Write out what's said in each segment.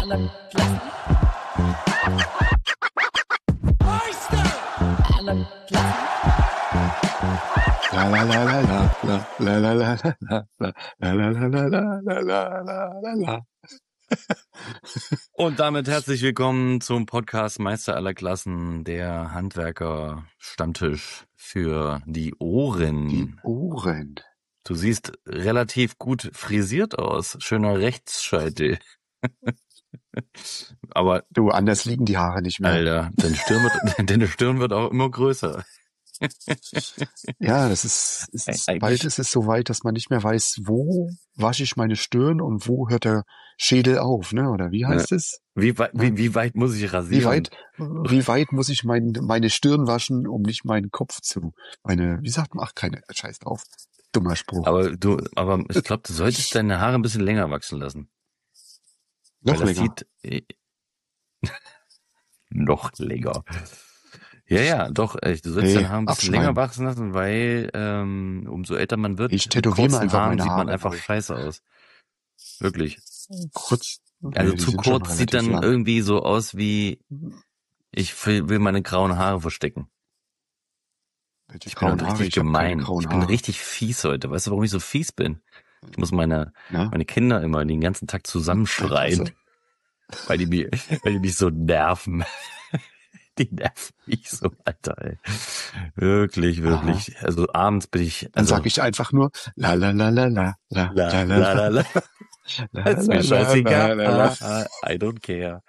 La la la la la la la la la la la la la la la la la la la. Und damit herzlich willkommen zum Podcast Meister aller Klassen, der Handwerker-Stammtisch für die Ohren. Die Ohren. Du siehst relativ gut frisiert aus. Schöner Rechtsscheitel. Aber Du, anders liegen die Haare nicht mehr. Alter, deine Stirn wird auch immer größer. Ja, bald ist es so weit, dass man nicht mehr weiß, wo wasche ich meine Stirn und wo hört der Schädel auf, ne? Oder wie heißt es? Wie weit muss ich rasieren? Wie weit muss ich meine Stirn waschen, um nicht meinen Kopf wie sagt man? Ach, Scheiß drauf. Dummer Spruch. Aber ich glaube, du solltest deine Haare ein bisschen länger wachsen lassen. Noch länger. Noch länger. Ja, doch, du sollst deine Haare ein bisschen länger wachsen lassen, weil umso älter man wird, ich tätowiere mir einfach meine Haare. Sieht man einfach scheiße aus. Wirklich. Kurz. Also zu kurz sieht dann lang. Irgendwie so aus wie, ich will meine grauen Haare verstecken. Ich bin richtig gemein. Ich bin richtig fies heute. Weißt du, warum ich so fies bin? Ich muss meine Kinder immer den ganzen Tag zusammenschreien, weil die mich so nerven. Die nerven mich so, Alter, ey. Wirklich. Aha. Also abends bin ich... Dann sag ich einfach nur la la la la la la la la la. Das ist mir scheißegal. I don't care.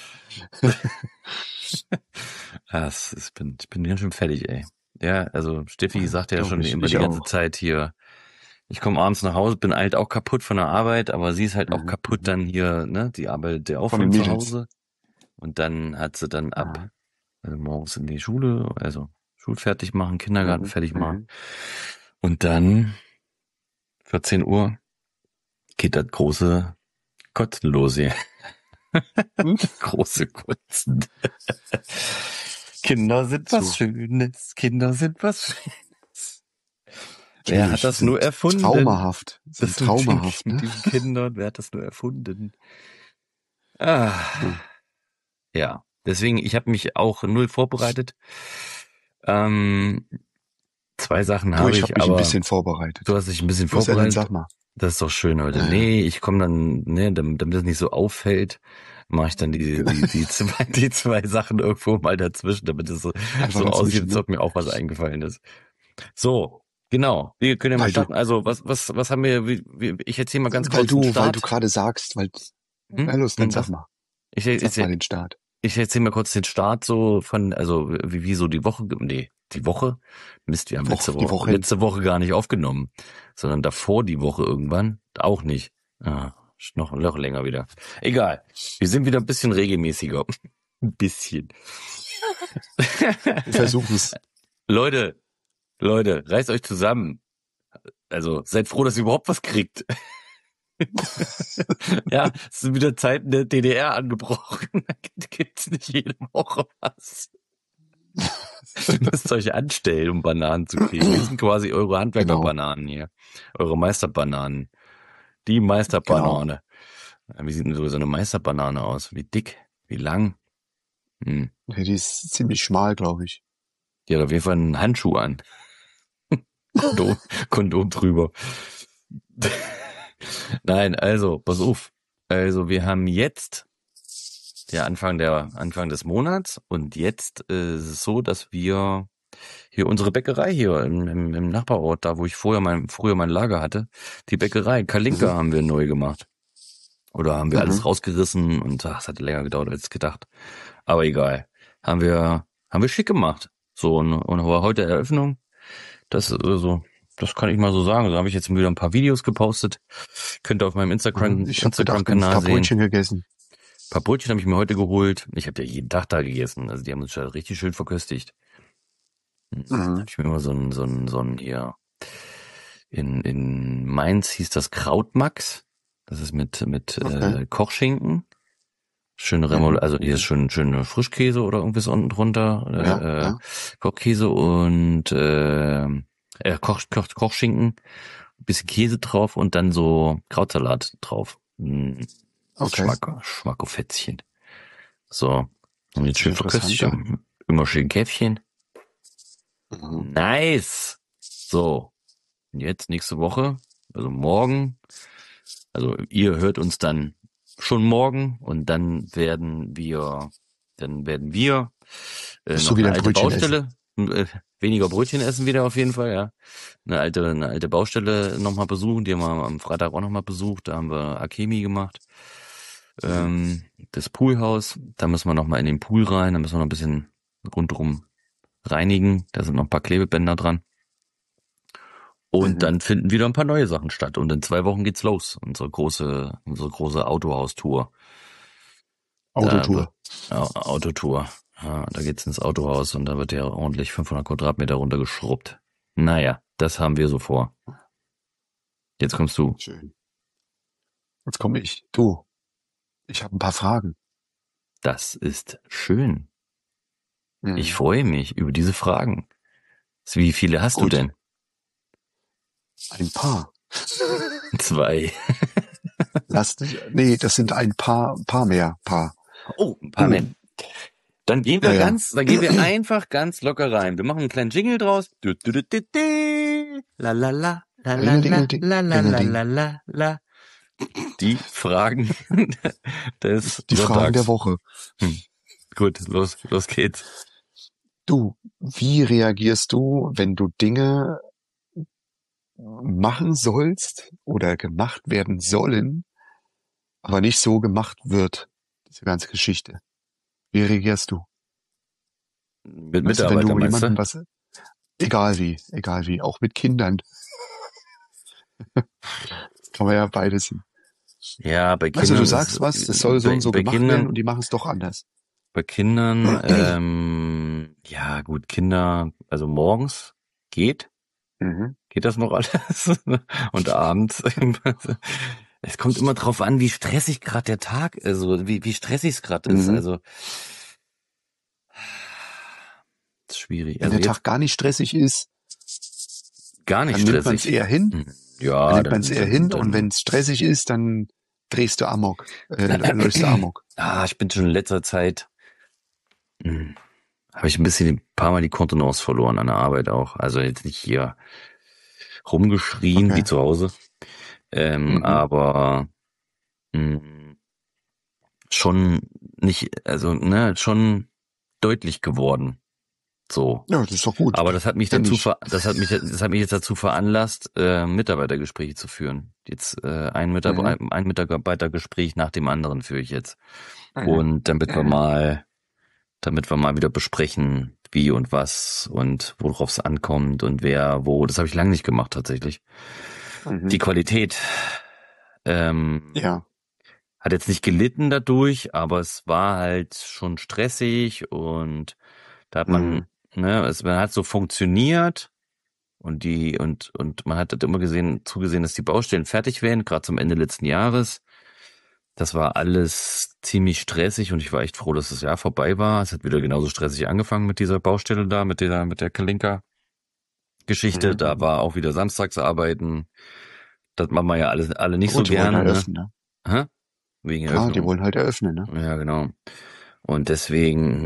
Ich bin ganz schön fertig, ey. Ja, also Steffi sagt ja schon immer die ganze Zeit hier, ich komme abends nach Hause, bin halt auch kaputt von der Arbeit, aber sie ist halt auch kaputt dann hier, ne, die arbeitet ja auch von zu Hause. Und dann hat sie dann also morgens in die Schule, also Schule fertig machen, Kindergarten fertig machen. Und dann 14 Uhr geht das große Kotzen los hier. Große Kotzen. Kinder sind was Schönes. Kinder sind was Schönes. Wer hat das nur erfunden? Traumhaft. Das ist traumhaft, mit diesen Kindern. Wer hat das nur erfunden? Ja, deswegen, ich habe mich auch null vorbereitet. 2 Sachen habe ich, aber... Ich habe mich ein bisschen vorbereitet. Du hast dich ein bisschen vorbereitet? Sag mal. Das ist doch schön heute. Ja. Nee, ich komme dann, damit das nicht so auffällt, mache ich dann die 2 Sachen irgendwo mal dazwischen, damit es so aussieht, als ob mir auch was eingefallen ist. So, genau. Wir können ja mal starten. Also, was haben wir, ich erzähle mal ganz kurz den Start. Weil du gerade sagst, los, dann sag mal. Sag mal den Start. Ich erzähle mal kurz den Start so wie so die Woche, die Woche? Mist, wir haben letzte Woche gar nicht aufgenommen, sondern davor die Woche irgendwann auch nicht. Noch länger wieder. Egal. Wir sind wieder ein bisschen regelmäßiger. Ein bisschen. Wir versuchen es. Leute, reißt euch zusammen. Also, seid froh, dass ihr überhaupt was kriegt. Ja, es sind wieder Zeiten der DDR angebrochen. Da gibt's nicht jede Woche was. Ihr müsst euch anstellen, um Bananen zu kriegen. Das sind quasi eure Handwerkerbananen hier. Eure Meisterbananen. Die Meisterbanane. Genau. Wie sieht denn so eine Meisterbanane aus? Wie dick? Wie lang? Ja, die ist ziemlich schmal, glaube ich. Die hat auf jeden Fall einen Handschuh an. Kondom drüber. Nein, also, pass auf. Also, wir haben jetzt der Anfang des Monats und jetzt ist es so, dass wir hier unsere Bäckerei hier im Nachbarort, da wo ich früher mein Lager hatte, die Bäckerei Kalinka haben wir neu gemacht. Oder haben wir alles rausgerissen und es hat länger gedauert als gedacht. Aber egal. Haben wir schick gemacht. So, und heute Eröffnung. Das kann ich mal so sagen. Da habe ich jetzt wieder ein paar Videos gepostet. Könnt ihr auf meinem Instagram-Kanal sehen. Ein paar Brötchen gegessen. Ein paar Brötchen habe ich mir heute geholt. Ich habe ja jeden Tag da gegessen. Also die haben uns ja richtig schön verköstigt. Habe ich mir immer so ein hier in Mainz hieß das Krautmax. Das ist mit Kochschinken. Schöne also hier ist schöne Frischkäse oder irgendwas unten drunter. Kochkäse und Kochschinken, bisschen Käse drauf und dann so Krautsalat drauf. Okay. Schmackofätzchen. So. Und jetzt Sehr schön interessant, verköstigen. Immer schön Käffchen. Mhm. Nice. So. Und jetzt nächste Woche, also morgen, also ihr hört uns dann schon morgen und dann werden wir Musst du noch wieder eine ein alte Brötchen essen. Baustelle, weniger Brötchen essen wieder auf jeden Fall, ja. Eine alte Baustelle nochmal besuchen, die haben wir am Freitag auch nochmal besucht, da haben wir Akemi gemacht. Mhm. Das Poolhaus, da müssen wir nochmal in den Pool rein, da müssen wir noch ein bisschen rundherum reinigen, da sind noch ein paar Klebebänder dran. Und Mhm. dann finden wieder ein paar neue Sachen statt. Und in 2 Wochen geht's los. Unsere große Autohaus-Tour. Autotour. Autotour. Ja, da geht's ins Autohaus und da wird ja ordentlich 500 Quadratmeter runtergeschrubbt. Naja, das haben wir so vor. Jetzt kommst du. Schön. Jetzt komme ich. Du, ich habe ein paar Fragen. Das ist schön. Ich Mhm. freue mich über diese Fragen. Wie viele hast du Gut. denn? Ein paar. 2. Nee, das sind ein paar mehr. Paar. Oh, ein paar mehr. Dann gehen Ja, wir ja. einfach ganz locker rein. Wir machen einen kleinen Jingle draus. Du, du, du, du, du. La la la la la la Ringeldingelding, la la la Dingelding. la la la. Die Fragen des Die Fragen der Sonntags. Woche. Gut, los geht's. Du, wie reagierst du, wenn du Dinge machen sollst oder gemacht werden sollen, aber nicht so gemacht wird? Diese ganze Geschichte. Wie reagierst du? Mit Weißt du, wenn Mitarbeiter du meinst jemandem du? was, egal wie, auch mit Kindern, kann man ja beides sehen. Ja, bei Also du Kindern sagst ist was, das soll so und so bei gemacht werden Kindern und die machen es doch anders. bei Kindern ja gut, Kinder, also morgens geht Mhm. Geht das noch alles? Und abends? Es kommt immer drauf an, wie stressig gerade der Tag, also wie stressig es gerade ist. Mhm. Also ist schwierig. Wenn Also der jetzt Tag gar nicht stressig ist, gar nicht dann nimmt man es stressig. eher hin. Dann Ja, nimmt man es eher hin und wenn es stressig ist, dann drehst du Amok, läufst du Amok. ich bin schon in letzter Zeit, habe ich ein paar Mal die Kontenance verloren an der Arbeit auch. Also jetzt nicht hier rumgeschrien wie Okay. zu Hause, Mhm. aber mh, schon nicht, also ne, schon deutlich geworden. So. Ja, das ist doch gut. Aber das hat mich Kenn ich. das hat mich jetzt dazu veranlasst, Mitarbeitergespräche zu führen. Jetzt Mhm. ein Mitarbeitergespräch nach dem anderen führe ich jetzt. Mhm. Und damit wir mal wieder besprechen, wie und was und worauf es ankommt und wer wo. Das habe ich lange nicht gemacht tatsächlich. Die Mhm. Qualität ähm, Ja. hat jetzt nicht gelitten dadurch, aber es war halt schon stressig und da hat Mhm. man hat so funktioniert und man hat halt immer zugesehen, dass die Baustellen fertig werden, gerade zum Ende letzten Jahres. Das war alles ziemlich stressig und ich war echt froh, dass das Jahr vorbei war. Es hat wieder genauso stressig angefangen mit dieser Baustelle da, mit der Kalinka-Geschichte. Da Mhm. war auch wieder Samstagsarbeiten. Das machen wir ja alle Ja nicht so gut, die wollen gerne, ne? eröffnen, ne? Hä? Wegen Klar, die Eröffnung. wollen halt eröffnen, ne? Ja, genau. Und deswegen,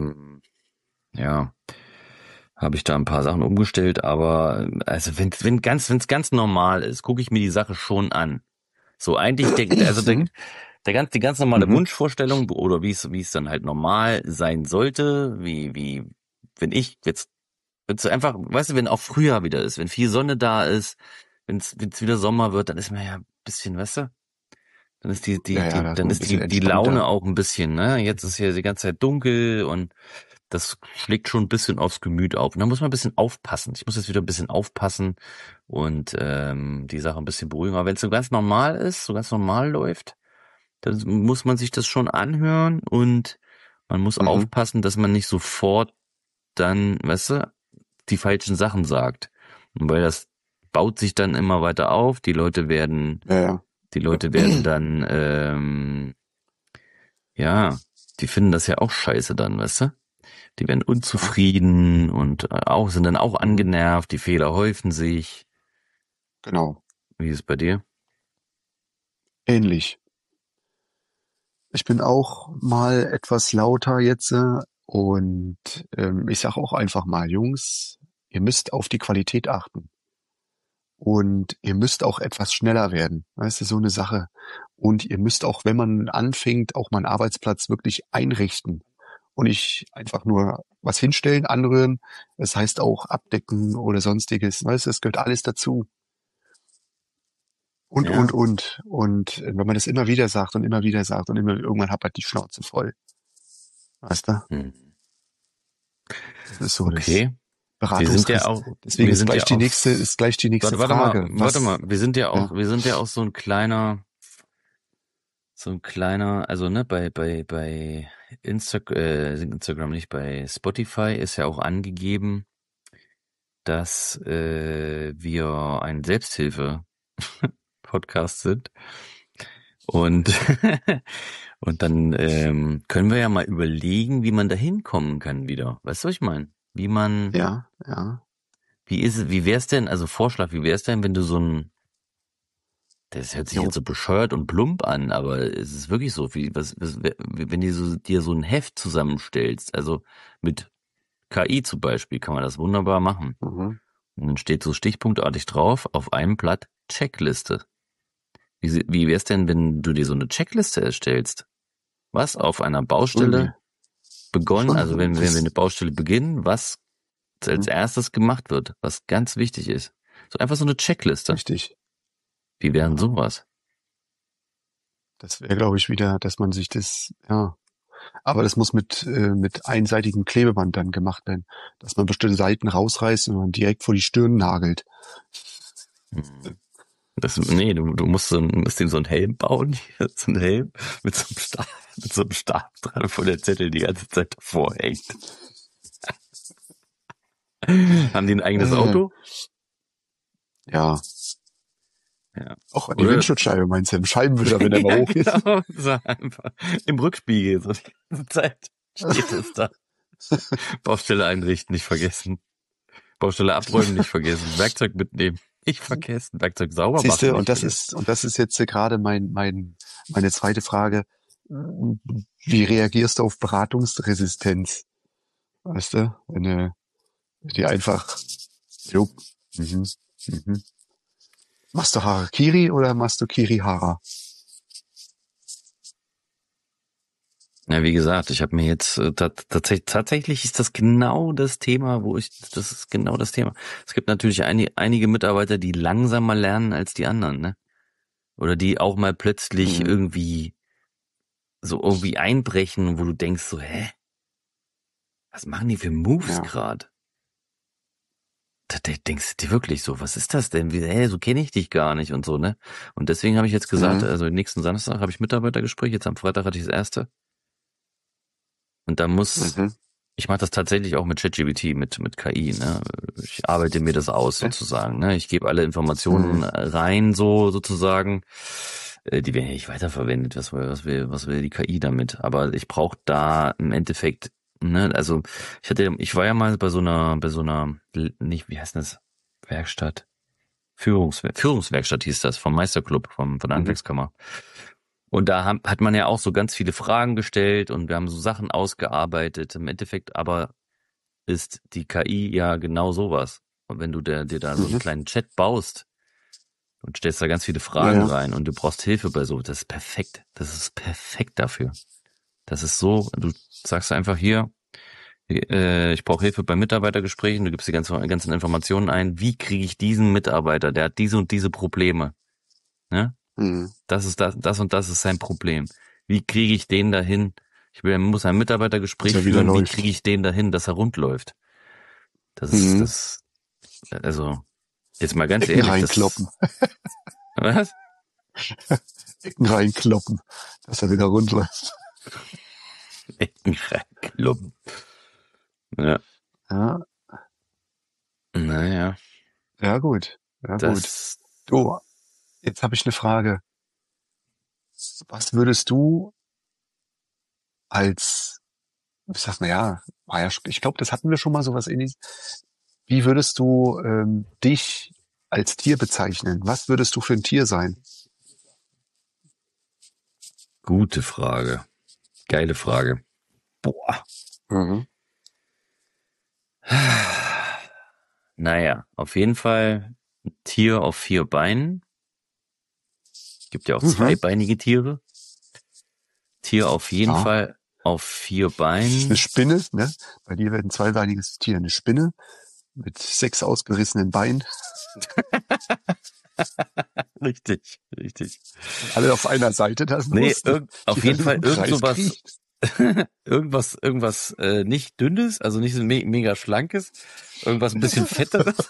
ja, habe ich da ein paar Sachen umgestellt, aber also wenn's ganz normal ist, gucke ich mir die Sache schon an. So eigentlich Mhm. die ganz normale Mhm. Wunschvorstellung oder wie es dann halt normal sein sollte, wenn ich jetzt wenn's einfach, weißt du, wenn auch Frühjahr wieder ist, wenn viel Sonne da ist, wenn's wieder Sommer wird, dann ist man ja ein bisschen, weißt du, dann ist Ja, ja, da ist dann man ein ist bisschen die Laune entspannter. auch ein bisschen, ne? Jetzt ist ja die ganze Zeit dunkel und das schlägt schon ein bisschen aufs Gemüt auf. Und da muss man ein bisschen aufpassen. Ich muss jetzt wieder ein bisschen aufpassen und die Sache ein bisschen beruhigen. Aber wenn es so ganz normal ist, so ganz normal läuft, dann muss man sich das schon anhören und man muss Mhm. aufpassen, dass man nicht sofort dann, weißt du, die falschen Sachen sagt. Und weil das baut sich dann immer weiter auf. Ja, ja. Die Leute werden dann, ja, die finden das ja auch scheiße dann, weißt du? Die werden Klar. unzufrieden und sind dann auch Mhm. angenervt, die Fehler häufen sich. Genau. Wie ist es bei dir? Ähnlich. Ich bin auch mal etwas lauter jetzt und ich sage auch einfach mal, Jungs, ihr müsst auf die Qualität achten und ihr müsst auch etwas schneller werden. Weißt du, so eine Sache. Und ihr müsst auch, wenn man anfängt, auch mal einen Arbeitsplatz wirklich einrichten und nicht einfach nur was hinstellen, anrühren. Das heißt auch abdecken oder sonstiges. Weißt du, es gehört alles dazu. Und, und, Ja. und. Und wenn man das immer wieder sagt und immer wieder sagt und immer, irgendwann hat man die Schnauze voll. Weißt du? Hm. Das ist so das Okay. Wir sind ja Beratungsriss. auch, Deswegen wir sind ja auch, ist gleich die nächste Frage. warte mal, Was, ja, wir sind ja auch so ein kleiner, also ne, bei Instagram nicht, bei Spotify ist ja auch angegeben, dass wir ein Selbsthilfe-Podcast sind. Und, und dann können wir ja mal überlegen, wie man da hinkommen kann wieder. Weißt du, was ich meine? ja, ja, Wie wär's denn, also Vorschlag, wie wär's denn, wenn du so ein, das hört sich jo, jetzt so bescheuert und plump an, aber es ist wirklich so, wenn dir so ein Heft zusammenstellst, also mit KI zum Beispiel, kann man das wunderbar machen. mhm, Und dann steht so stichpunktartig drauf, auf einem Blatt Checkliste. Wie wär's denn, wenn du dir so eine Checkliste erstellst? Was auf einer Ui, Baustelle begonnen, also wenn wir eine das, Baustelle beginnen, was als mhm, erstes gemacht wird, was ganz wichtig ist. So einfach so eine Checkliste. richtig. Wie wären Ja, sowas? das wäre, glaube ich, wieder, dass man sich das, ja, aber das muss mit einseitigem Klebeband dann gemacht werden, dass man bestimmte Seiten rausreißt und man direkt vor die Stirn nagelt. Hm. Du musst ihm so einen Helm bauen, hier, so einen Helm mit so einem Stab dran, wo der Zettel die ganze Zeit davor hängt. Haben die ein eigenes Äh, Auto? ja, Ja. auch an die Oder? Windschutzscheibe meinst du, im Scheibenwischer, wenn der mal Ja, hoch ist. genau. So einfach im Rückspiegel, so die ganze Zeit steht es da. Baustelle einrichten, nicht vergessen. Baustelle abräumen, nicht vergessen. Werkzeug mitnehmen, nicht vergessen. Werkzeug sauber Siehst machen, du, nicht vergessen. und das ist jetzt gerade meine zweite Frage. Wie reagierst du auf Beratungsresistenz? Weißt du, wenn du die einfach, jo, mhm, mhm. Machst du Harakiri oder machst du Kirihara? Ja, wie gesagt, ich habe mir jetzt tatsächlich ist das genau das Thema, das ist genau das Thema. Es gibt natürlich einige Mitarbeiter, die langsamer lernen als die anderen, ne? Oder die auch mal plötzlich Mhm. irgendwie einbrechen, wo du denkst so, hä? Was machen die für Moves Ja. gerade? Da denkst du dir wirklich so, was ist das denn? Hä, so kenne ich dich gar nicht und so, ne? Und deswegen habe ich jetzt gesagt, Mhm. also nächsten Samstag habe ich Mitarbeitergespräch, jetzt am Freitag hatte ich das erste. Und da Mhm. ich mache das tatsächlich auch mit ChatGPT, mit KI, ne? Ich arbeite mir das aus Okay. sozusagen, ne? Ich gebe alle Informationen Mhm. rein, so sozusagen. Die werden ja nicht weiterverwendet. Was will die KI damit? Aber ich brauche da im Endeffekt, ne? Also ich war ja mal bei so einer, nicht, wie heißt das? Werkstatt? Führungswerkstatt hieß das, vom Meisterclub, von der Mhm. Handwerkskammer. Und da hat man ja auch so ganz viele Fragen gestellt und wir haben so Sachen ausgearbeitet. Im Endeffekt aber ist die KI ja genau sowas. Und wenn du dir da so einen Mhm. kleinen Chat baust und stellst da ganz viele Ja, Fragen ja. rein und du brauchst Hilfe bei so, das ist perfekt. Das ist perfekt dafür. Das ist so, du sagst einfach hier, ich brauche Hilfe bei Mitarbeitergesprächen, du gibst die ganzen Informationen ein, wie kriege ich diesen Mitarbeiter, der hat diese und diese Probleme, ne? Mhm. Das und das ist sein Problem. Wie kriege ich den dahin? Muss ein Dass Mitarbeitergespräch er wieder führen, wie kriege läuft. ich den dahin, dass er rund läuft? Mhm. Das, also, jetzt mal ganz Ecken ehrlich, reinkloppen. was? Ecken reinkloppen. Dass er wieder rund läuft. Club. Ja, Ja, naja, ja gut. Ja gut. das, Du, jetzt habe ich eine Frage. Was würdest du als, ich sag mal ja, war ja, ich glaube, das hatten wir schon mal sowas ähnliches. Wie würdest du dich als Tier bezeichnen? Was würdest du für ein Tier sein? Gute Frage. Geile Frage. Boah. Mhm. Naja, auf jeden Fall ein Tier auf 4 Beinen. Gibt ja auch Mhm. zweibeinige Tiere. Tier auf jeden Ja. Fall auf 4 Eine Beinen. Spinne, ne? Bei dir wäre ein zweibeiniges Tier eine Spinne mit 6 ausgerissenen Beinen. Richtig, richtig. Und alle auf einer Seite, das ist Nee, lustig. Die auf jeden dann Fall im irgend Kreis sowas, kriecht. irgendwas nicht dünnes, also nicht so mega schlankes, irgendwas ein bisschen fetteres.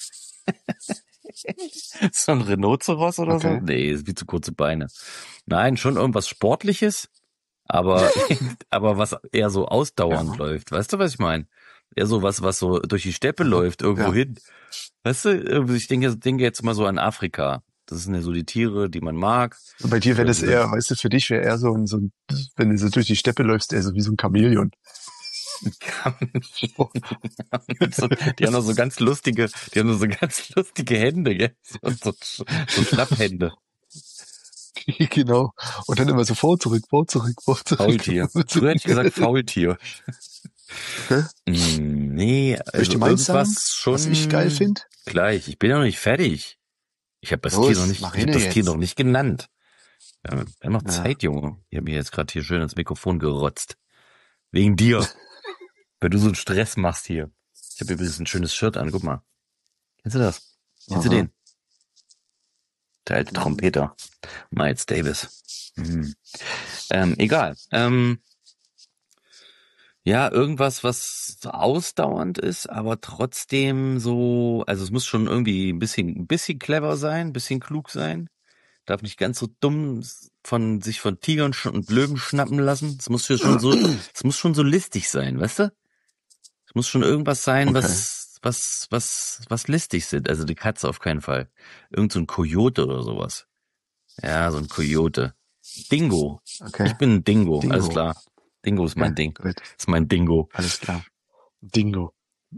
So ein Rhinoceros oder so? Okay. Nee, ist wie zu kurze Beine. Nein, schon irgendwas Sportliches, aber, aber was eher so ausdauernd Ja. läuft. Weißt du, was ich meine? Eher so was so durch die Steppe Also, läuft, irgendwo ja. hin. Weißt du, ich denke jetzt mal so an Afrika. Das sind ja so die Tiere, die man mag. Und bei dir wäre Oder das eher, weißt du, für dich wäre eher so ein, wenn du so durch die Steppe läufst, eher so wie so ein Chamäleon. Die haben noch so ganz lustige, Hände, gell? So Schnapphände. Genau. Und dann immer so vor, zurück, vor, zurück, vor, zurück. Faultier. Früher hätte ich gesagt Faultier. Okay. Nee, Soll ich also dir meins sagen, irgendwas was ich geil schon finde? gleich. Ich bin noch nicht fertig. Los, mach Ich habe hinne das Tier jetzt. noch nicht genannt. Wir haben noch Ja. Zeit, Junge. Ich habe mir jetzt gerade hier schön ins Mikrofon gerotzt. Wegen dir. Weil du so einen Stress machst hier. Ich habe übrigens ein schönes Shirt an, guck mal. Kennst du das? Kennst du Aha. den? Der alte Trompeter. Miles Davis. Mhm. Egal. Ja, irgendwas, was so ausdauernd ist, aber trotzdem so, also es muss schon irgendwie ein bisschen clever sein, ein bisschen klug sein. Darf nicht ganz so dumm sich von Tigern und Löwen schnappen lassen. Es muss schon so listig sein, weißt du? Es muss schon irgendwas sein, Okay. was listig sind. Also die Katze auf keinen Fall. Irgend so ein Kojote oder sowas. Ja, so ein Kojote. Dingo. Okay. Ich bin ein Dingo, alles Dingo. klar. Dingo ist Okay. mein Ding. Gut. Ist mein Dingo. Alles klar. Dingo.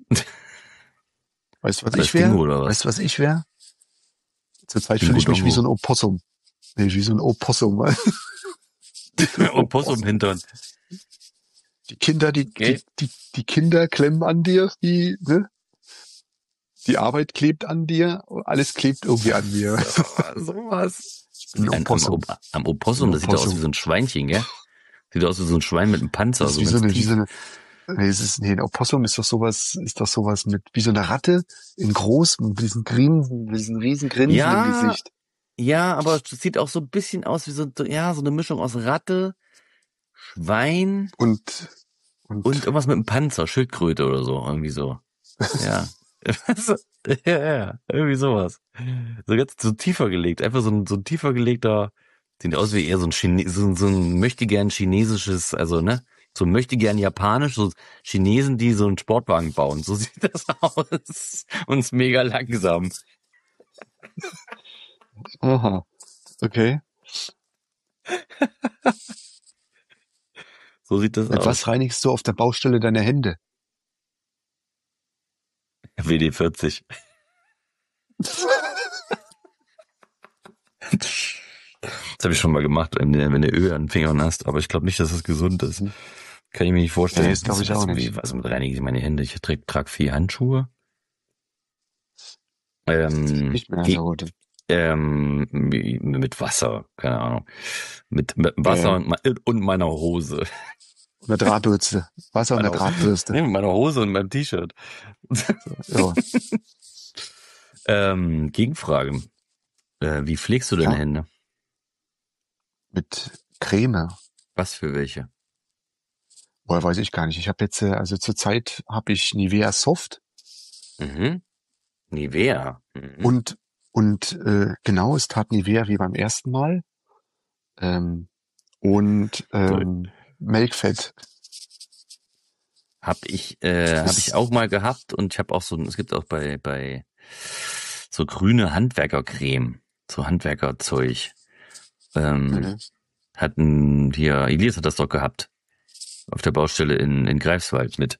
Weißt du, was ich Alles Dingo wäre? oder Weißt du, was? was ich wäre? Zurzeit fühle Dingo ich mich wie so Dongo. ein Opossum. Nee, wie so ein Opossum. Opossum Opossum. hintern. Die Kinder, Okay. die Kinder klemmen an dir, ne? Die Arbeit klebt an dir, alles klebt irgendwie an mir. Sowas. Ich bin ein Opossum. Am Ich bin Opossum, ein das sieht doch aus wie Opossum. so ein Schweinchen, gell? Sieht aus wie so ein Schwein mit einem Panzer, Das ist so ganz wie so tief. eine, nee, ein Opossum ist doch sowas mit, wie so eine Ratte in groß, mit diesen riesen Grinsen im Ja, Gesicht. ja, aber es sieht auch so ein bisschen aus wie so eine Mischung aus Ratte, Schwein Und, und und, irgendwas mit einem Panzer, Schildkröte oder so, irgendwie so. Ja. Ja, irgendwie sowas. So ganz so tiefer gelegt, einfach so ein tiefer gelegter, sieht aus wie eher so ein möchtegern chinesisches, also ne, so möchtegern japanisch, so Chinesen, die so einen Sportwagen bauen, so sieht das aus und ist mega langsam. aha, okay. So sieht das Mit aus. was reinigst du auf der Baustelle deine Hände? WD-40. Das habe ich schon mal gemacht, wenn du Öl an den Fingern hast, aber ich glaube nicht, dass das gesund ist. Hm. Kann ich mir nicht vorstellen. Nee, das glaube ich auch nicht. Was mit reinige ich meine Hände? Ich trage 4 Handschuhe. Nicht mehr Ge so heute. mit Wasser, keine Ahnung. Mit Wasser Ja. und meiner Hose. Und eine Drahtbürste. Wasser und eine Drahtbürste. Nee, mit meiner Hose und meinem T-Shirt. Ja. Gegenfrage. Wie pflegst du deine Ja. Hände? Mit Creme. Was für welche? Boah, weiß ich gar nicht. Ich habe jetzt, also zurzeit habe ich Nivea Soft Mhm. Nivea. Mhm. und genau, es tat Nivea wie beim ersten Mal. Und Melkfett. Hab ich Das, auch mal gehabt und ich habe auch es gibt auch bei so grüne Handwerkercreme, so Handwerkerzeug. mhm. Elias hat das doch gehabt. Auf der Baustelle in Greifswald mit.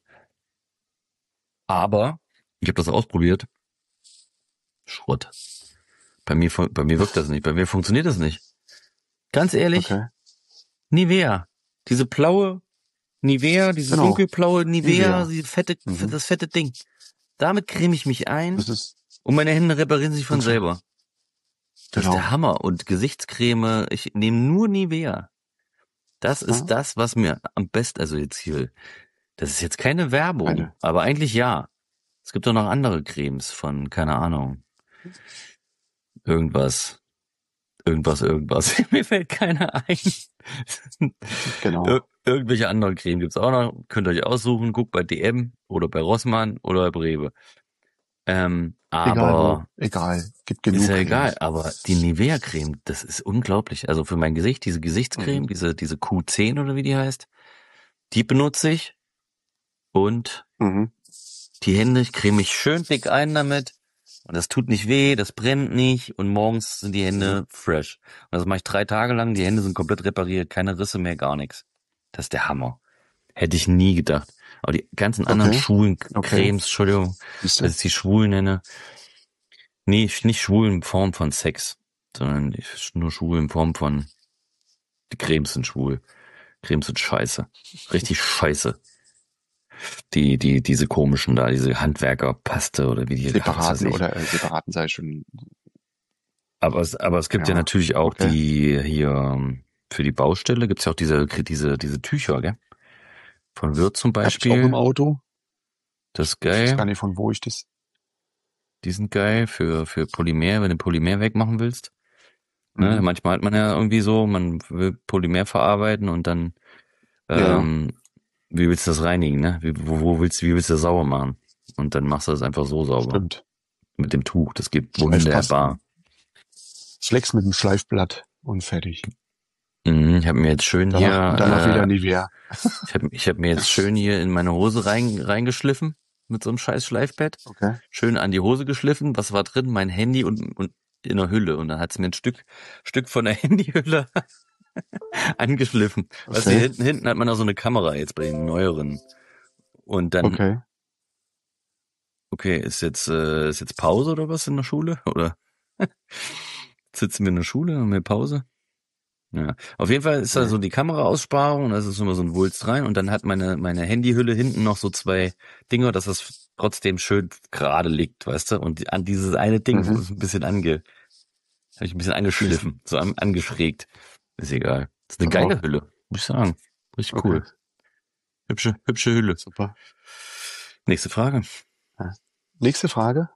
Aber ich habe das ausprobiert. Schrott. Bei mir wirkt das nicht. Bei mir funktioniert das nicht. Ganz ehrlich, Okay. Nivea. Diese blaue Nivea, diese Genau. dunkelblaue Nivea, Nivea. das fette Ding. Damit creme ich mich ein Das ist, und meine Hände reparieren sich von und so, selber. Das ist der genau. Hammer. Und Gesichtscreme, ich nehme nur Nivea. Das ist Ja, das, was mir am besten, also jetzt hier, das ist jetzt keine Werbung, aber eigentlich ja. Es gibt doch noch andere Cremes von, keine Ahnung, irgendwas. Mir fällt keiner ein. genau. Irgendwelche anderen Creme gibt's auch noch. Könnt ihr euch aussuchen. Guckt bei DM oder bei Rossmann oder bei Rewe. Egal wo, Aber egal. Gibt ist genug ja Cremes. egal. Aber die Nivea-Creme, das ist unglaublich. Also für mein Gesicht, diese Gesichtscreme, diese Q10 oder wie die heißt, die benutze ich und Mhm. die Hände, ich creme mich schön dick ein damit. Und das tut nicht weh, das brennt nicht und morgens sind die Hände fresh. Und das mache ich 3 Tage lang, die Hände sind komplett repariert, keine Risse mehr, gar nichts. Das ist der Hammer. Hätte ich nie gedacht. Aber die ganzen anderen Okay. schwulen Okay. Cremes, Entschuldigung, Siehst dass du? ich die schwul nenne. Nee, nicht schwul in Form von Sex, sondern nur schwul in Form von, die Cremes sind schwul. Cremes sind scheiße. Richtig scheiße. Diese komischen da, diese Handwerkerpaste oder wie die, was weiß Separaten ich. oder separaten sei schon. Aber es gibt ja Ja. natürlich auch Okay. die hier für die Baustelle gibt's ja auch diese Tücher, gell? Von Wirth zum Hab ich auch im Beispiel. Auto. Das ist Ich weiß gar geil. nicht, von wo ich das. Die sind geil für Polymer, wenn du Polymer wegmachen willst. Ne? Mhm. Manchmal hat man ja irgendwie so, man will Polymer verarbeiten und dann Ja, wie willst du das reinigen, ne? Wie willst du das sauber machen? Und dann machst du das einfach so sauber. stimmt. Mit dem Tuch. Das geht Schleifpaste. wunderbar. Flex mit dem Schleifblatt und fertig. Ich habe mir jetzt schön Danach wieder hier Nivea. Ich hab mir jetzt schön hier in meine Hose reingeschliffen mit so einem scheiß Schleifpad. Okay. Schön an die Hose geschliffen. Was war drin? Mein Handy und in der Hülle. Und dann hat's mir ein Stück von der Handyhülle angeschliffen. Weißt du, Okay. hinten hat man auch so eine Kamera jetzt bei den neueren. Und dann, Okay. okay, ist jetzt Pause oder was in der Schule? Oder sitzen wir in der Schule, haben wir Pause? Ja, auf jeden Fall ist da so Nee. die Kameraaussparung und da ist immer so ein Wulst rein und dann hat meine Handyhülle hinten noch so 2 Dinger, dass das trotzdem schön gerade liegt, weißt du? Und an dieses eine Ding Mhm. ist ein bisschen habe ich ein bisschen angeschliffen, so angeschrägt. Ist egal. Das ist eine Oh, geile Hülle, muss ich sagen. Richtig okay. cool. Hübsche Hülle. Super. Nächste Frage. Ja. Nächste Frage.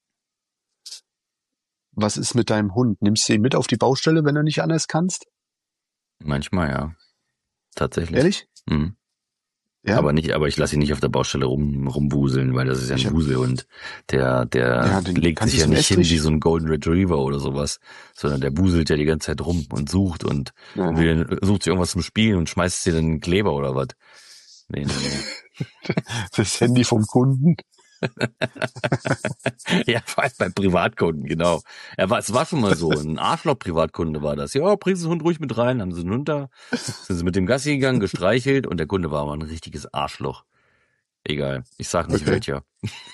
Was ist mit deinem Hund? Nimmst du ihn mit auf die Baustelle, wenn du nicht anders kannst? Manchmal ja, tatsächlich. Ehrlich? Mhm. Ja? Aber ich lasse ihn nicht auf der Baustelle rumwuseln, weil das ist ja Ich ein hab, Wuselhund. Der ja, den legt kannst sich du ja zum nicht hin wie Estrich? so ein Golden Retriever oder sowas, sondern der wuselt ja die ganze Zeit rum und sucht und Ja. sucht sich irgendwas zum Spielen und schmeißt dir dann einen Kleber oder was. Nee. Das Handy vom Kunden. Ja, vor allem bei Privatkunden, genau. Es war schon mal so, ein Arschloch-Privatkunde war das. Ja, bringen Sie den Hund ruhig mit rein, haben sie den Hund da, sind sie mit dem Gassi gegangen, gestreichelt und der Kunde war aber ein richtiges Arschloch. Egal, ich sag nicht Okay. welcher.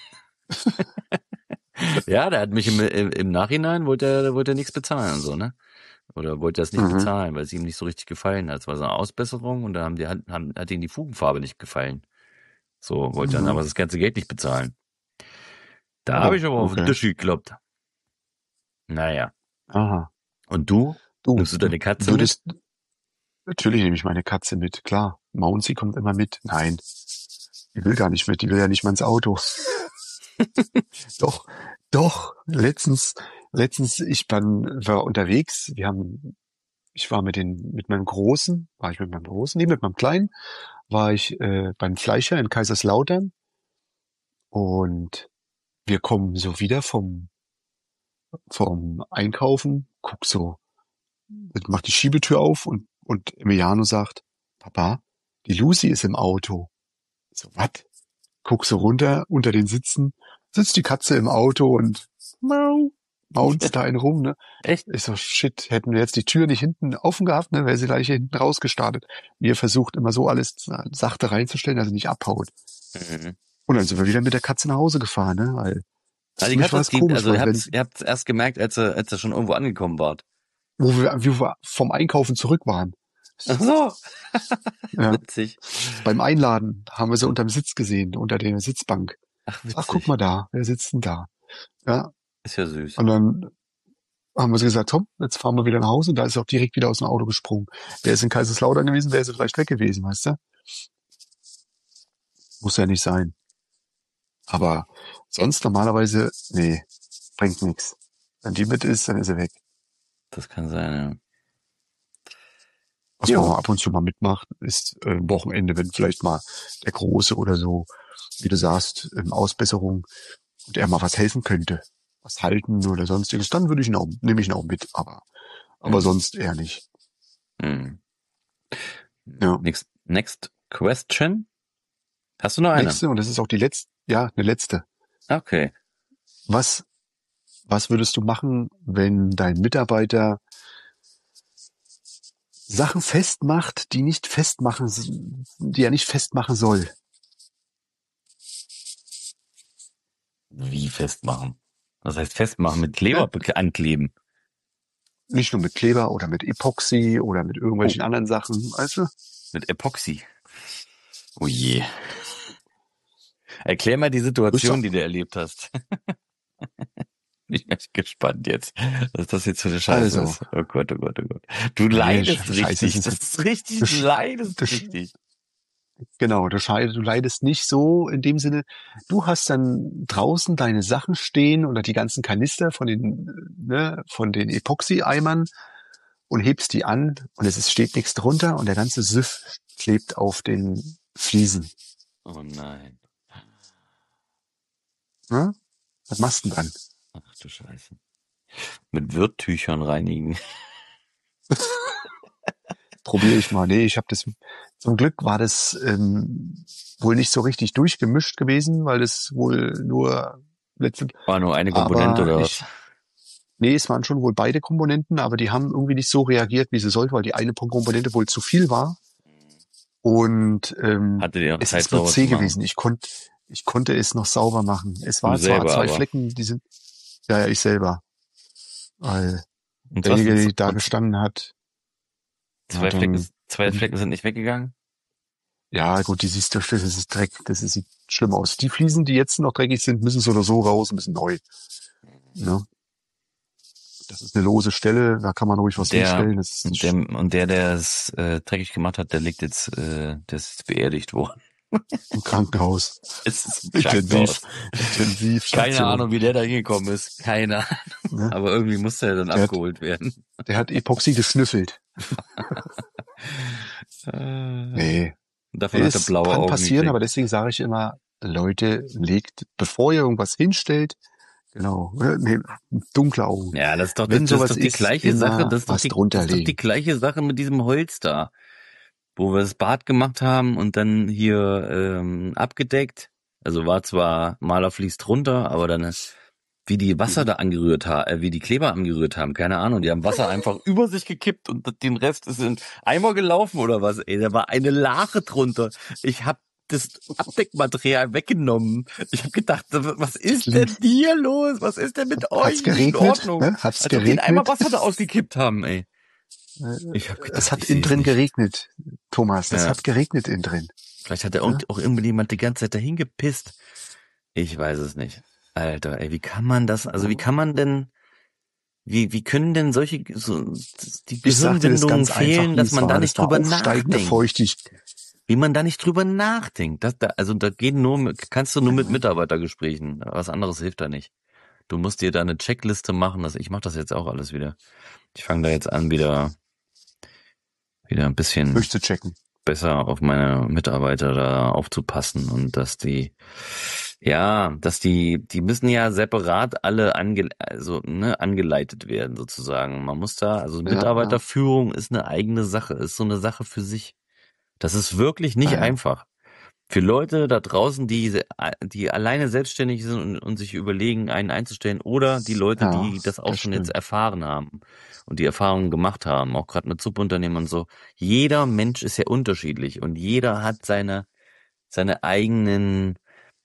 Ja, der hat mich im Nachhinein wollte er nichts bezahlen und so, ne? Oder wollte er es nicht Mhm. bezahlen, weil es ihm nicht so richtig gefallen hat. Es war so eine Ausbesserung und da hat ihm die Fugenfarbe nicht gefallen. So, wollte dann aber Mhm. das ganze Geld nicht bezahlen. Da habe Oh, ich aber auf den okay. Tisch gekloppt. Naja. Aha. Und du? Du Nimmst du deine Katze mit? würdest, natürlich nehme ich meine Katze mit, klar. Mauzi kommt immer mit. Nein, die will gar nicht mit, die will ja nicht mal ins Auto. Doch, doch, letztens, war unterwegs, ich war mit meinem Großen, mit meinem Kleinen, war ich beim Fleischer in Kaiserslautern und wir kommen so wieder vom Einkaufen, guck so, macht die Schiebetür auf und Emiliano sagt, Papa, die Lucy ist im Auto. Ich so, was? Guck so runter, unter den Sitzen, sitzt die Katze im Auto und maunzt da einen rum, ne? Echt? Ich so, shit, hätten wir jetzt die Tür nicht hinten offen gehabt, ne, wäre sie gleich hier hinten rausgestartet. Wir versucht immer so alles sachte reinzustellen, dass sie nicht abhaut. Mhm. Und dann sind wir wieder mit der Katze nach Hause gefahren, ne, weil Also für mich war es komisch, weil ihr habt's erst gemerkt, als ihr schon irgendwo angekommen wart. wo wir vom Einkaufen zurück waren, Ach so, Ja. witzig. Beim Einladen haben wir sie unterm Sitz gesehen, unter der Sitzbank. Ach, Ach, guck mal witzig. da, wer sitzt denn da? Ja. Ist ja süß. Und dann haben wir so gesagt, Tom, jetzt fahren wir wieder nach Hause. Und da ist er auch direkt wieder aus dem Auto gesprungen. Wäre es in Kaiserslautern gewesen, wäre sie vielleicht weg gewesen, weißt du? Muss ja nicht sein. Aber sonst normalerweise, nee, bringt nichts. Wenn die mit ist, dann ist sie weg. Das kann sein, Was ja. man Jo. mal ab und zu mal mitmacht, ist Wochenende, wenn vielleicht mal der Große oder so, wie du sagst, Ausbesserung und er mal was helfen könnte. Was halten oder sonstiges, dann nehme ich ihn auch mit, aber Hm. sonst eher nicht. Hm. Ja. Next question. Hast du noch eine? Nächste, und das ist auch die letzte, ja, eine letzte. Okay. Was würdest du machen, wenn dein Mitarbeiter Sachen festmacht, die er nicht festmachen soll? Wie festmachen? Das heißt festmachen mit Ja? Kleber ankleben. Nicht nur mit Kleber oder mit Epoxy oder mit irgendwelchen anderen Sachen, weißt du? Mit Epoxy. Oh je. Erklär mal die Situation, die du erlebt hast. Ich bin gespannt jetzt, was das jetzt für eine Scheiße ist. Oh Gott, oh Gott, oh Gott. Du leidest Scheiße, richtig. Das ist richtig, du leidest richtig. Genau, du leidest nicht so in dem Sinne, du hast dann draußen deine Sachen stehen oder die ganzen Kanister von den Epoxy-Eimern und hebst die an und steht nichts drunter und der ganze Süff klebt auf den Fliesen. Oh nein. Ja? Was machst du denn dann? Ach du Scheiße. Mit Wirttüchern reinigen. Probiere ich mal. Nee, zum Glück war das wohl nicht so richtig durchgemischt gewesen, weil es wohl War nur eine Komponente oder was? Nee, es waren schon wohl beide Komponenten, aber die haben irgendwie nicht so reagiert, wie sie sollten, weil die eine Komponente wohl zu viel war. Und Hattet ihr noch es Zeit, ist nur sauber zäh zu machen? gewesen. Ich konnte es noch sauber machen. Es war Du zwar selber, zwei aber. Flecken, die sind, ja, ich selber. Weil Und derjenige, der da gestanden hat. Zwei Flecken sind nicht weggegangen? Ja, gut, die siehst du, das ist Dreck, sieht schlimm aus. Die Fliesen, die jetzt noch dreckig sind, müssen so oder so raus, müssen neu. Ne? Das ist eine lose Stelle, da kann man ruhig was hinstellen. Und der es dreckig gemacht hat, der liegt jetzt, der ist beerdigt worden. Im Krankenhaus. Es ist intensiv. Keine Ahnung, wie der da hingekommen ist. Keine Ahnung. Ja. Aber irgendwie musste er dann abgeholt werden. Der hat Epoxy geschnüffelt. Nee. Davon hat er blaue Augen. Kann passieren, aber deswegen sage ich immer, Leute, bevor ihr irgendwas hinstellt, genau, dunkle Augen. Ja, das ist doch die gleiche Sache. Das ist doch die gleiche Sache mit diesem Holz da, wo wir das Bad gemacht haben und dann hier abgedeckt. Also war zwar Maler fließt runter, aber dann wie die Wasser da angerührt haben, wie die Kleber angerührt haben, keine Ahnung. Die haben Wasser einfach über sich gekippt und den Rest ist in Eimer gelaufen oder was. Ey, da war eine Lache drunter. Ich hab das Abdeckmaterial weggenommen. Ich habe gedacht, was ist denn hier los? Was ist denn mit euch? Hat's geregnet? In Ordnung. Ne? Hat's geregnet? Den Eimer Wasser da ausgekippt haben, ey. Ich hab gedacht, es hat innen drin geregnet, Thomas. Es hat geregnet innen drin. Vielleicht hat auch irgendjemand die ganze Zeit dahin gepisst. Ich weiß es nicht. Alter, ey, wie kann man das, also wie kann man denn, wie können denn die Gehirnwindungen fehlen, dass man da nicht drüber nachdenkt? Wie man da nicht drüber nachdenkt. Kannst du nur mit Mitarbeitergesprächen. Was anderes hilft da nicht. Du musst dir da eine Checkliste machen. Ich mache das jetzt auch alles wieder. Ich fange da jetzt an, wieder ein bisschen durchzuchecken, besser auf meine Mitarbeiter da aufzupassen und dass die müssen ja separat alle angeleitet werden sozusagen. Man muss da, also Mitarbeiterführung ist eine eigene Sache, ist so eine Sache für sich. Das ist wirklich nicht einfach. Für Leute da draußen, die alleine selbstständig sind und sich überlegen, einen einzustellen, oder die Leute, die das auch schon jetzt erfahren haben und die Erfahrungen gemacht haben, auch gerade mit Subunternehmen und so. Jeder Mensch ist ja unterschiedlich und jeder hat seine eigenen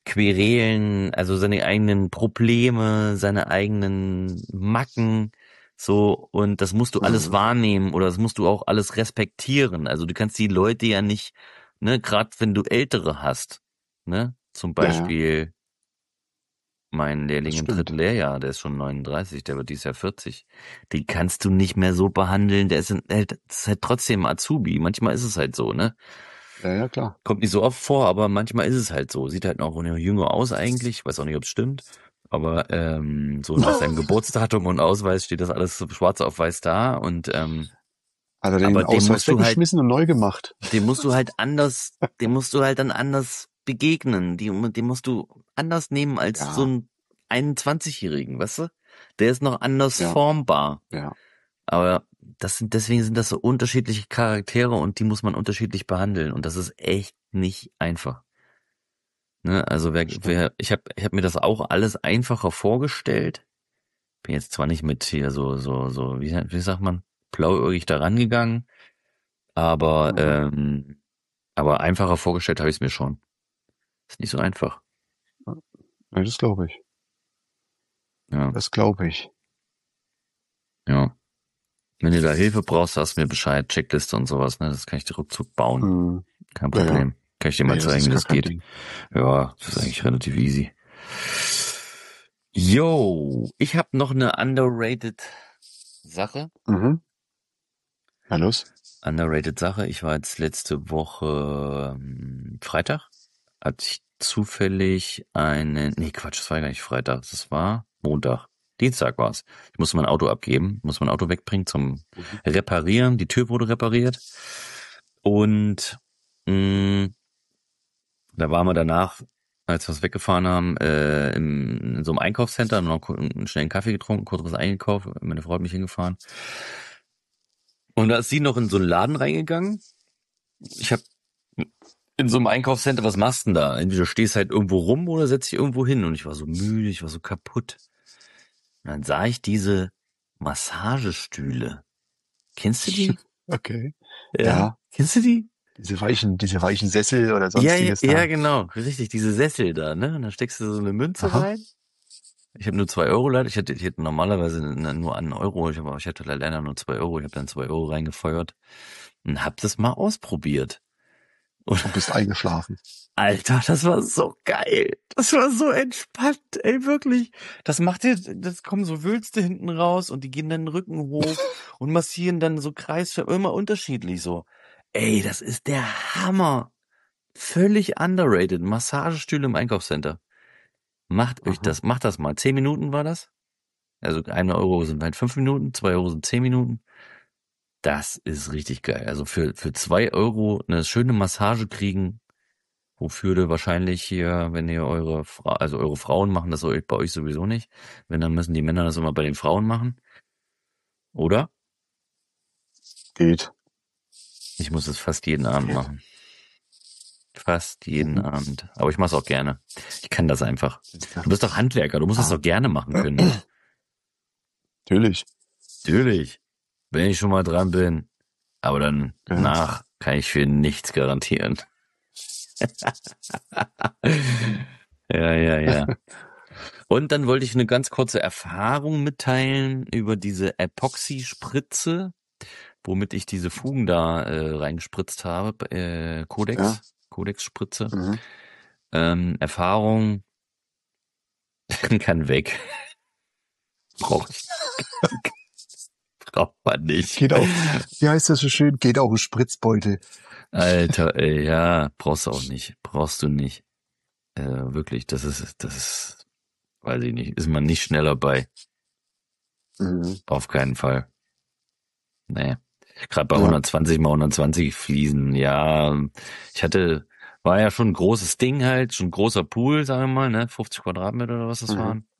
Querelen, also seine eigenen Probleme, seine eigenen Macken, So, und das musst du alles Mhm. wahrnehmen oder das musst du auch alles respektieren. Also du kannst die Leute ja nicht, ne, gerade wenn du Ältere hast, ne, zum Ja, ja, Beispiel mein das Lehrling im stimmt. 3. Lehrjahr, der ist schon 39, der wird dieses Jahr 40. Den kannst du nicht mehr so behandeln, das ist halt trotzdem Azubi. Manchmal ist es halt so, ne? Ja, ja, klar. Kommt nicht so oft vor, aber manchmal ist es halt so. Sieht halt noch jünger aus eigentlich. Ich weiß auch nicht, ob es stimmt. Aber so nach seinem Geburtsdatum und Ausweis steht das alles so schwarz auf weiß da. Und Hat er den aber Ausweis weggeschmissen und neu gemacht? dem musst du halt dann anders begegnen. Den musst du anders nehmen als so Ja, einen 21-Jährigen, weißt du? Der ist noch anders ja, formbar. ja, Aber deswegen sind das so unterschiedliche Charaktere und die muss man unterschiedlich behandeln. Und das ist echt nicht einfach. Ne? Also stimmt. ich hab mir das auch alles einfacher vorgestellt. Bin jetzt zwar nicht mit hier wie sagt man, blauäugig da rangegangen, aber, Mhm. ähm, aber einfacher vorgestellt habe ich es mir schon. Ist nicht so einfach. Ja, das glaube ich. Ja, Das glaube ich. ja. Wenn du da Hilfe brauchst, sagst du mir Bescheid, Checkliste und sowas, ne? Das kann ich dir ruckzuck bauen. Mhm. Kein Ja, ja. Problem. Kann ich dir mal Nee, das zeigen, ist wie gar das kein geht. Ding. Ja, das ist eigentlich relativ easy. Yo, ich habe noch eine underrated Sache. Mhm. Na los. Underrated Sache. Ich war jetzt letzte Woche Freitag, hatte ich zufällig nee Quatsch, das war gar nicht Freitag, das war Montag. Dienstag war's. Ich musste mein Auto abgeben, musste mein Auto wegbringen zum Mhm. Reparieren. Die Tür wurde repariert. Und mh, da waren wir danach, als wir es weggefahren haben, in so einem Einkaufscenter, haben noch einen schnellen Kaffee getrunken, kurz was eingekauft. Meine Frau hat mich hingefahren. Und da ist sie noch in so einen Laden reingegangen. Ich habe in so einem Einkaufscenter, was machst du denn da? Entweder stehst halt irgendwo rum oder setzt dich irgendwo hin. Und ich war so müde, ich war so kaputt. Und dann sah ich diese Massagestühle. Kennst du die? Okay. Ja. Ja, Kennst du die? diese weichen Sessel oder Ja, ja, sonstiges ja, da. genau. Richtig, diese Sessel da, ne? Und dann steckst du so eine Münze Aha. rein. Ich habe nur 2 € leider. Ich hätte normalerweise nur 1 €. Ich hatte leider nur 2 €. Ich habe dann 2 € reingefeuert und hab das mal ausprobiert. Und Und bist eingeschlafen. Alter, das war so geil. Das war so entspannt, ey, wirklich. Das kommen so Wülste hinten raus und die gehen dann den Rücken hoch und massieren dann so kreisförmig, immer unterschiedlich so. Ey, das ist der Hammer. Völlig underrated. Massagestühle im Einkaufscenter. Aha. Macht das mal. 10 Minuten war das? Also 1 € sind halt 5 Minuten, 2 € sind 10 Minuten. Das ist richtig geil. Also für 2 € eine schöne Massage kriegen, wofür du wahrscheinlich hier, wenn ihr also eure Frauen machen das bei euch sowieso nicht. Wenn, dann müssen die Männer das immer bei den Frauen machen, oder? Geht. Ich muss es fast jeden Abend Geht. machen. Fast jeden Mhm. Abend. Aber ich mache es auch gerne. Ich kann das einfach. Siehste. Du bist doch Handwerker, du musst das Ja, doch gerne machen können. natürlich. Natürlich. Wenn ich schon mal dran bin. Aber dann Ja. nach kann ich für nichts garantieren. Ja, ja, ja. Und dann wollte ich eine ganz kurze Erfahrung mitteilen über diese Epoxy-Spritze, womit ich diese Fugen da reingespritzt habe. Ja. Codex-Spritze. Mhm. Erfahrung kann weg. Braucht braucht man nicht. Geht auch, wie heißt das so schön? Geht auch ein Spritzbeutel. Alter, ey, ja, brauchst du auch nicht. Brauchst du nicht. Wirklich, weiß ich nicht, ist man nicht schneller bei. Mhm. Auf keinen Fall. Nee. Gerade bei Ja. 120 mal 120 Fliesen, ja. War ja schon ein großes Ding halt, schon ein großer Pool, sagen wir mal, ne? 50 Quadratmeter oder was das Mhm. waren.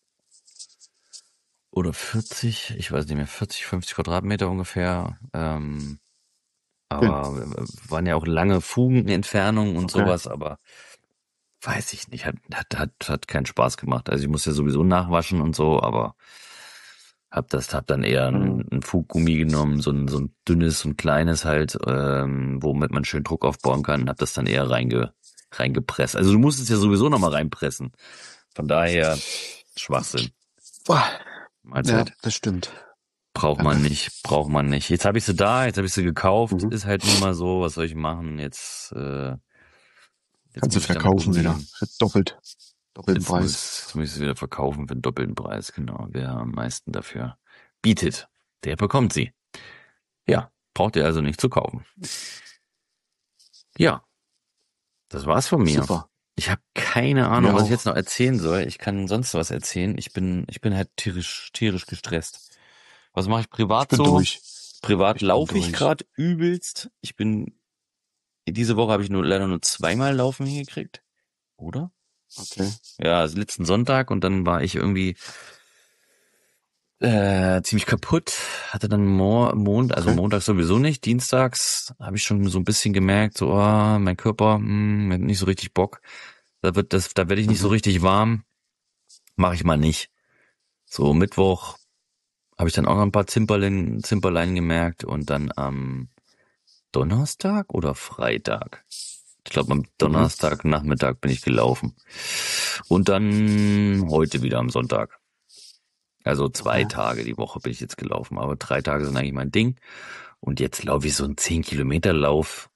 Oder 40, ich weiß nicht mehr, 40, 50 Quadratmeter ungefähr. Schön. Aber waren ja auch lange Fugenentfernungen und Okay. sowas, aber weiß ich nicht, hat keinen Spaß gemacht. Also ich muss ja sowieso nachwaschen und so, aber hab dann eher Mhm. ein Fuggummi genommen, so ein dünnes und kleines halt, womit man schön Druck aufbauen kann, hab das dann eher reingepresst. Also du musst es ja sowieso nochmal reinpressen. Von daher Schwachsinn. Boah. Ja, Mahlzeit. das stimmt. Braucht man nicht, braucht man nicht. Jetzt habe ich sie da, jetzt habe ich sie gekauft. Mhm. Ist halt nun mal so, was soll ich machen? Jetzt Kannst du muss ich damit verkaufen wieder. umgehen. Für doppelten Preis. Jetzt muss ich es wieder verkaufen für den doppelten Preis, genau. Wer am meisten dafür bietet, der bekommt sie. Ja, braucht ihr also nicht zu kaufen. Ja, das war's von mir. Super. Ich habe keine Ahnung, Mir was ich auch. jetzt noch erzählen soll. Ich kann sonst was erzählen. Ich bin halt tierisch gestresst. Was mache ich Ich privat bin so? durch. Privat Ich bin laufe ich durch. gerade übelst. Diese Woche habe ich leider nur zweimal Laufen hingekriegt. Oder? Okay. Ja, also letzten Sonntag und dann war ich irgendwie ziemlich kaputt. Hatte dann also Okay. Montag sowieso nicht. Dienstags habe ich schon so ein bisschen gemerkt, so, mein Körper, hat nicht so richtig Bock. Da werde ich nicht so Mhm. richtig warm. Mache ich mal nicht. So Mittwoch habe ich dann auch noch ein paar Zimperlein gemerkt und dann am Donnerstag oder Freitag. Ich glaube, am Mhm. Donnerstag Nachmittag bin ich gelaufen. Und dann heute wieder am Sonntag. Also 2 Okay. Tage die Woche bin ich jetzt gelaufen, aber 3 Tage sind eigentlich mein Ding. Und jetzt laufe ich so einen 10 Kilometer Lauf.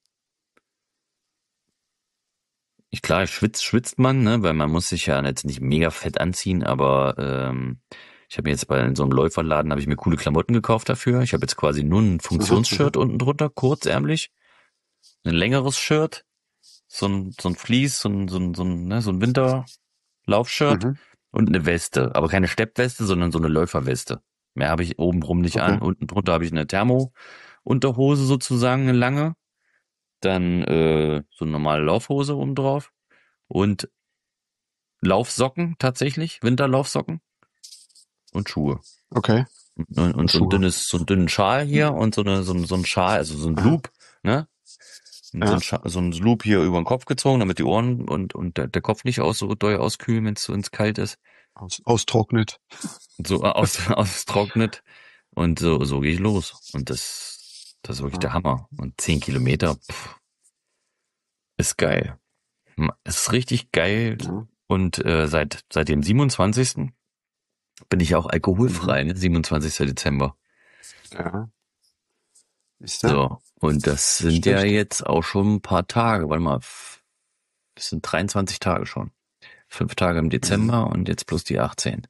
Klar, schwitzt man, ne, weil man muss sich ja jetzt nicht mega fett anziehen, aber ich habe mir jetzt bei so einem Läuferladen habe ich mir coole Klamotten gekauft dafür. Ich habe jetzt quasi nur ein Mhm. Mhm. Funktionsshirt unten drunter, kurzärmlich, ein längeres Shirt, so ein Fleece, so ein Winterlaufshirt Mhm. und eine Weste, aber keine Steppweste, sondern so eine Läuferweste. Mehr habe ich obenrum nicht an. Okay. Unten drunter habe ich eine Thermo-Unterhose sozusagen, eine lange. Dann so eine normale Laufhose oben drauf. Und Laufsocken tatsächlich, Winterlaufsocken und Schuhe. Okay. Und Und Schuhe. so einen dünnen Schal hier und so ein Schal, also so ein Aha. Loop, ne? Und Ja. so ein Loop hier über den Kopf gezogen, damit die Ohren und der Kopf nicht so doll auskühlen, wenn es kalt ist. Austrocknet. So austrocknet. Und so gehe ich los. Und das ist wirklich Ja. der Hammer. Und 10 Kilometer, ist geil. Ist richtig geil. Ja. Und seit dem 27. bin ich auch Mhm. alkoholfrei, ne? 27. Dezember. Ja. Ist da? So. Und das Nicht sind ja schlecht. jetzt auch schon ein paar Tage. Warte mal, das sind 23 Tage schon. 5 Tage im Mhm. Dezember und jetzt plus die 18.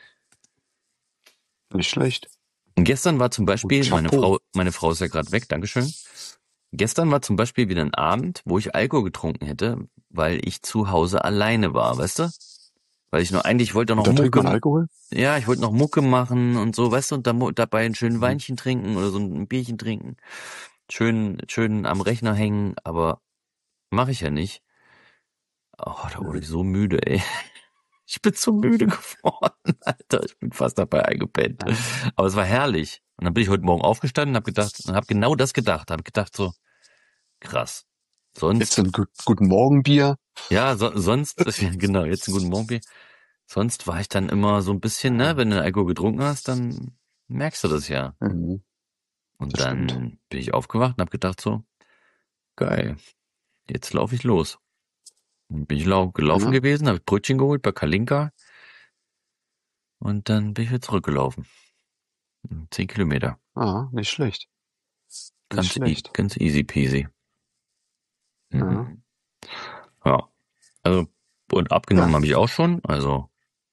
Nicht schlecht. Und gestern war zum Und Beispiel, Chapeau. meine Frau ist ja gerade weg, Dankeschön. Gestern war zum Beispiel wieder ein Abend, wo ich Alkohol getrunken hätte, weil ich zu Hause alleine war, weißt du? Weil ich eigentlich wollte Und noch da trinkt man Mucke, Alkohol? ja, ich wollte noch Mucke machen und so, weißt du, und dabei ein schönes Mhm. Weinchen trinken oder so ein Bierchen trinken. Schön am Rechner hängen, aber mache ich ja nicht. Oh, da wurde Mhm. ich so müde, ey. Ich bin so müde geworden, Alter. Ich bin fast dabei eingepennt. Ja. Aber es war herrlich. Und dann bin ich heute Morgen aufgestanden und habe genau das gedacht. Habe gedacht so, krass. Jetzt so Sonst, ein guten Morgen Bier. ja, sonst, genau, jetzt einen guten Morgen. Sonst war ich dann immer so ein bisschen, ne, Ja. wenn du Alkohol getrunken hast, dann merkst du das ja. Mhm. Und Das stimmt. dann bin ich aufgewacht und habe gedacht so, geil, jetzt laufe ich los. Dann bin ich gelaufen Ja. gewesen, habe Brötchen geholt bei Kalinka und dann bin ich wieder zurückgelaufen. 10 Kilometer. Ah, nicht schlecht. Nicht schlecht. Ganz easy peasy. Ja. Mhm. Ja, also, und Ja. abgenommen habe ich auch schon, also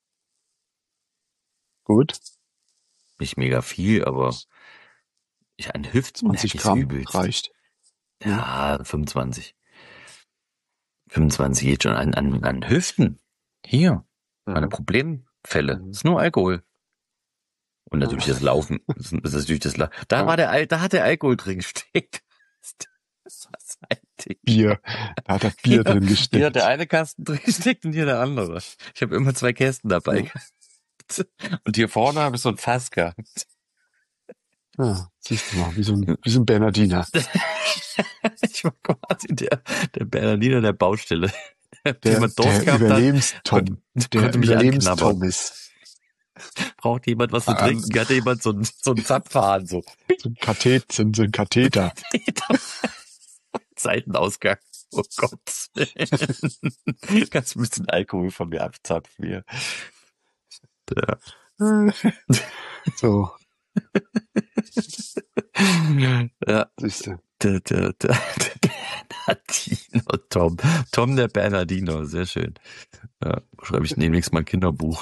Gut. nicht mega viel, aber an Hüften 20 merke ich es Gramm übelst. reicht. Hm? Ja, 25. 25 geht schon an Hüften. Hier, meine Mhm. Problemfälle. Mhm. Ist nur Alkohol. Und natürlich Ja. das Laufen. Das ist natürlich das Ja. Da hat der Alkohol drin gesteckt. Das war sein Ding. Bier. Da hat er Bier Hier, drin hier hat der gesteckt. eine Kasten drin gesteckt und hier der andere. Ich habe immer 2 Kästen dabei Ja. gehabt. Und hier vorne habe ich so ein Fass gehabt. Ja. Siehst du mal, wie so ein Bernardiner. Ich war quasi der Bernardiner der Baustelle. Wenn jemand Durst Der gehabt hat, Überlebenstom. Der konnte mich anknabbern. Überlebenstomis. Braucht jemand was zu trinken? Hatte jemand so einen Zapfhahn, so. So ein Katheter. Seitenausgang. Oh Gott. Ganz ein bisschen Alkohol von mir abzapfen hier. Ja. So. Ja, Siehste. der Bernardino, Tom der Bernardino, sehr schön. Ja, schreibe ich demnächst mal ein Kinderbuch.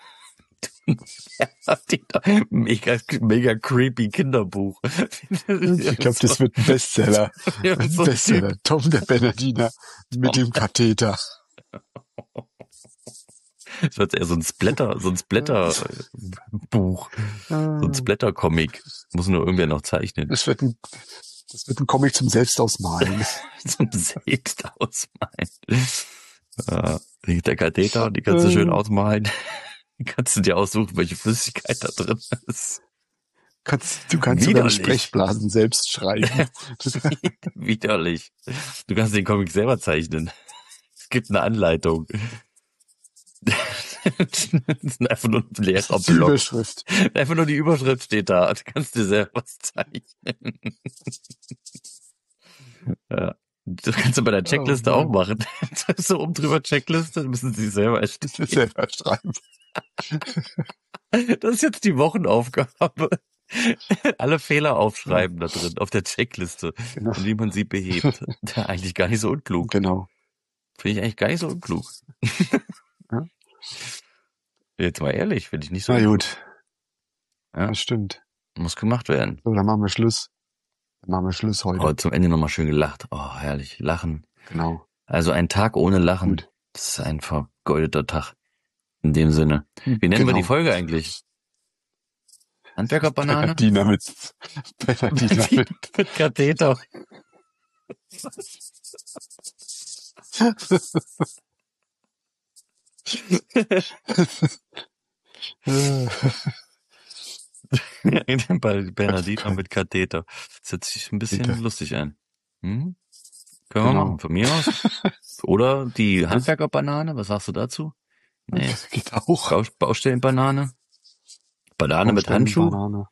Mega, mega creepy Kinderbuch. Ich glaube, das wird ein Bestseller. Ein So ein Bestseller. Typ. Tom der Bernardiner mit dem Katheter. Das wird eher so ein Splatter-Buch, so ein Splatter-Comic. Muss nur irgendwer noch zeichnen. Das wird ein Comic zum Selbstausmalen. Zum Selbst ausmalen. Der Katheter, die kannst du schön ausmalen. Die kannst du dir aussuchen, welche Flüssigkeit da drin ist. Du kannst sogar Widerlich. Sprechblasen selbst schreiben. Widerlich. Du kannst den Comic selber zeichnen. Es gibt eine Anleitung. Das ist einfach nur ein leerer Die Block. Überschrift. Einfach nur die Überschrift steht da. Du kannst dir selber was zeichnen. Ja. Das kannst du bei der Checkliste auch machen. So oben drüber Checkliste, müssen sie selber erstellen. Selber schreiben. Das ist jetzt die Wochenaufgabe. Alle Fehler aufschreiben da drin, auf der Checkliste, Genau. und wie man sie behebt. Eigentlich gar nicht so unklug. Genau. Finde ich eigentlich gar nicht so unklug. Ja. Jetzt mal ehrlich, finde ich nicht so Na unklug. gut. Ja. Das stimmt. Muss gemacht werden. So, dann machen wir Schluss. Heute. Oh, zum Ende nochmal schön gelacht. Oh, herrlich. Lachen. Genau. Also ein Tag ohne Lachen. Gut. Das ist ein vergeudeter Tag. In dem Sinne. Wie nennen wir die Folge eigentlich? Handwerkerbanane? Bernardiner mit Mit Katheter. Bernardiner mit Katheter. Das hört sich ein bisschen lustig an. Hm? Können wir machen, von mir aus. Oder die Handwerkerbanane, was sagst du dazu? Nee. Geht auch. Baustellenbanane? Banane mit Handschuh? Banane.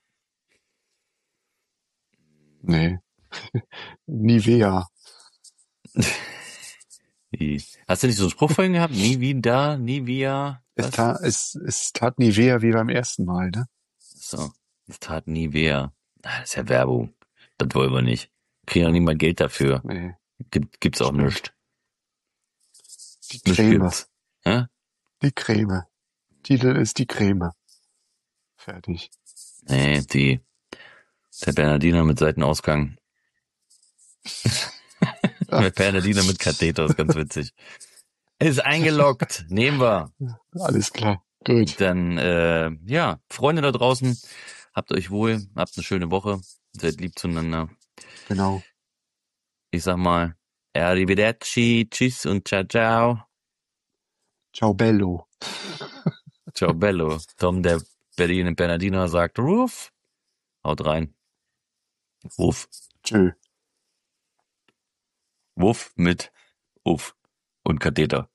Nee. Nivea. Hast du nicht so einen Spruch vorhin gehabt? Nie wieder, nie wieder. Es tat Nivea wie beim ersten Mal, ne? So, es tat nie weh. Das ist ja Werbung. Das wollen wir nicht. Kriegen auch niemand Geld dafür. Nee. Gibt's auch nicht. Die Creme. Ja? Die Creme. Titel ist die Creme. Fertig. Nee, der Bernardiner mit Seitenausgang. Der Bernardiner mit Katheter ist ganz witzig. Ist eingeloggt. Nehmen wir. Alles klar. Gut. Dann, ja, Freunde da draußen, habt euch wohl, habt eine schöne Woche, seid lieb zueinander. Genau. Ich sag mal, arrivederci, tschüss und ciao, ciao. Ciao bello. Ciao bello. Tom, der Bernardiner, sagt Ruf. Haut rein. Ruf. Tschö. Wuff mit Uff und Katheter.